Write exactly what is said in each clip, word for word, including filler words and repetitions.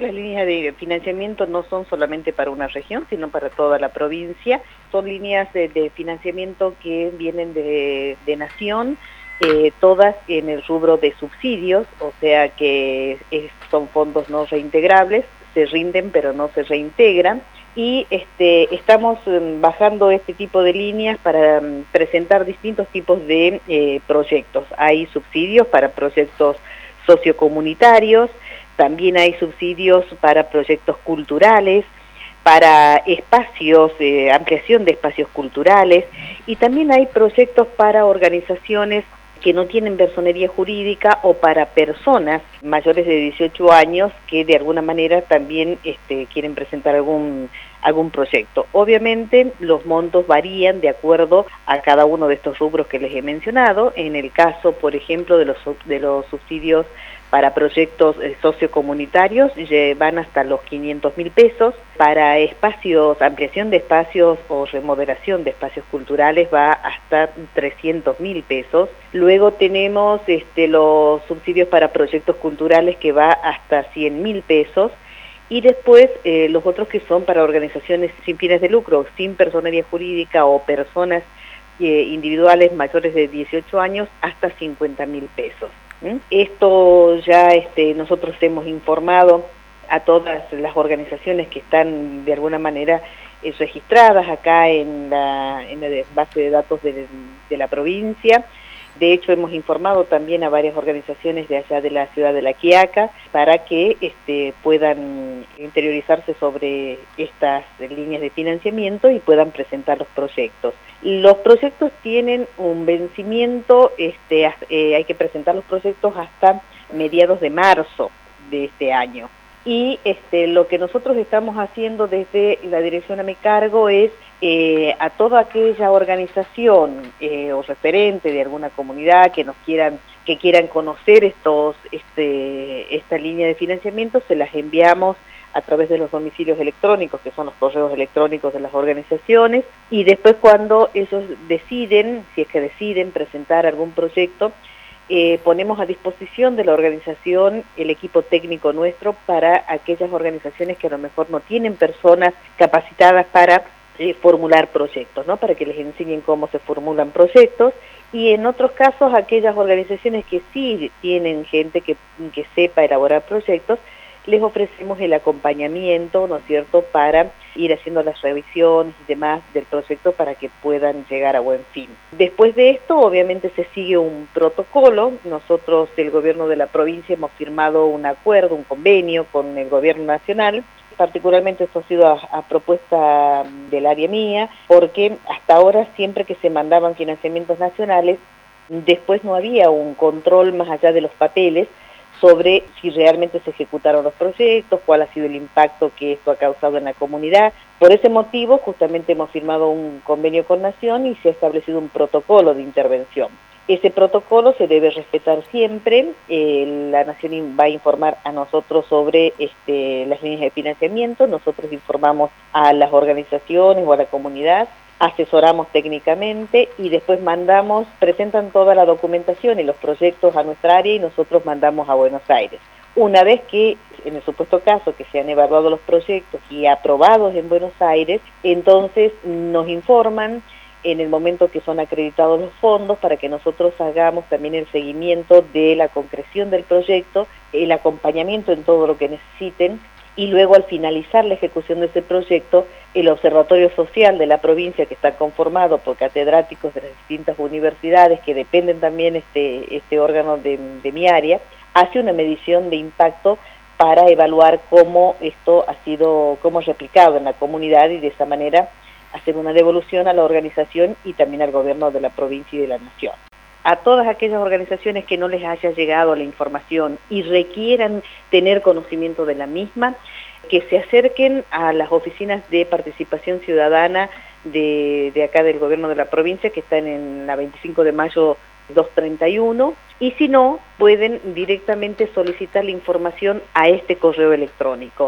Las líneas de financiamiento no son solamente para una región, sino para toda la provincia. Son líneas de, de financiamiento que vienen de, de Nación, eh, todas en el rubro de subsidios, o sea que es, son fondos no reintegrables, se rinden pero no se reintegran. Y este, estamos um, bajando este tipo de líneas para um, presentar distintos tipos de eh, proyectos. Hay subsidios para proyectos sociocomunitarios, también hay subsidios para proyectos culturales, para espacios, eh, ampliación de espacios culturales, y también hay proyectos para organizaciones que no tienen personería jurídica o para personas mayores de dieciocho años que de alguna manera también este, quieren presentar algún, algún proyecto. Obviamente los montos varían de acuerdo a cada uno de estos rubros que les he mencionado. En el caso, por ejemplo, de los, de los subsidios para proyectos eh, sociocomunitarios van hasta los quinientos mil pesos, para espacios, ampliación de espacios o remodelación de espacios culturales va hasta trescientos mil pesos. Luego tenemos este, los subsidios para proyectos culturales que va hasta cien mil pesos. Y después eh, los otros que son para organizaciones sin fines de lucro, sin personería jurídica o personas eh, individuales mayores de dieciocho años, hasta cincuenta mil pesos. ¿Mm? Esto ya este, nosotros hemos informado a todas las organizaciones que están de alguna manera eh, registradas acá en la, en la base de datos de, de la provincia. De hecho, hemos informado también a varias organizaciones de allá de la ciudad de La Quiaca para que este, puedan interiorizarse sobre estas líneas de financiamiento y puedan presentar los proyectos. Los proyectos tienen un vencimiento, este, eh, hay que presentar los proyectos hasta mediados de marzo de este año. Y este, lo que nosotros estamos haciendo desde la dirección a mi cargo es eh, a toda aquella organización eh, o referente de alguna comunidad que nos quieran, que quieran conocer estos, este, esta línea de financiamiento, se las enviamos a través de los domicilios electrónicos, que son los correos electrónicos de las organizaciones, y después cuando ellos deciden, si es que deciden presentar algún proyecto, Eh, ponemos a disposición de la organización el equipo técnico nuestro para aquellas organizaciones que a lo mejor no tienen personas capacitadas para eh, formular proyectos, ¿no? Para que les enseñen cómo se formulan proyectos, y en otros casos aquellas organizaciones que sí tienen gente que, que sepa elaborar proyectos, les ofrecemos el acompañamiento, ¿no es cierto?, para ir haciendo las revisiones y demás del proyecto para que puedan llegar a buen fin. Después de esto, obviamente se sigue un protocolo. Nosotros, el gobierno de la provincia, hemos firmado un acuerdo, un convenio con el gobierno nacional. Particularmente esto ha sido a, a propuesta del área mía, porque hasta ahora siempre que se mandaban financiamientos nacionales, después no había un control más allá de los papeles sobre si realmente se ejecutaron los proyectos, cuál ha sido el impacto que esto ha causado en la comunidad. Por ese motivo, justamente hemos firmado un convenio con Nación y se ha establecido un protocolo de intervención. Ese protocolo se debe respetar siempre. Eh, la Nación va a informar a nosotros sobre este, las líneas de financiamiento, nosotros informamos a las organizaciones o a la comunidad, asesoramos técnicamente y después mandamos, presentan toda la documentación y los proyectos a nuestra área y nosotros mandamos a Buenos Aires. Una vez que, en el supuesto caso, que se han evaluado los proyectos y aprobados en Buenos Aires, entonces nos informan en el momento que son acreditados los fondos para que nosotros hagamos también el seguimiento de la concreción del proyecto, el acompañamiento en todo lo que necesiten, y luego al finalizar la ejecución de ese proyecto, el Observatorio Social de la provincia, que está conformado por catedráticos de las distintas universidades que dependen también este, este órgano de, de mi área, hace una medición de impacto para evaluar cómo esto ha sido, cómo es replicado en la comunidad y de esa manera hacer una devolución a la organización y también al gobierno de la provincia y de la nación. A todas aquellas organizaciones que no les haya llegado la información y requieran tener conocimiento de la misma, que se acerquen a las oficinas de participación ciudadana de, de acá del gobierno de la provincia, que están en la veinticinco de mayo doscientos treinta y uno, y si no, pueden directamente solicitar la información a este correo electrónico,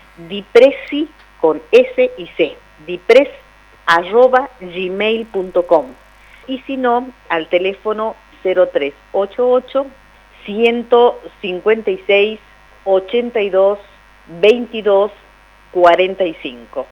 dipresi con S y C, dipres arroba gmail punto com. Y si no, al teléfono cero tres ocho ocho, ciento cincuenta y seis, ochenta y dos, veintidós cuarenta y cinco.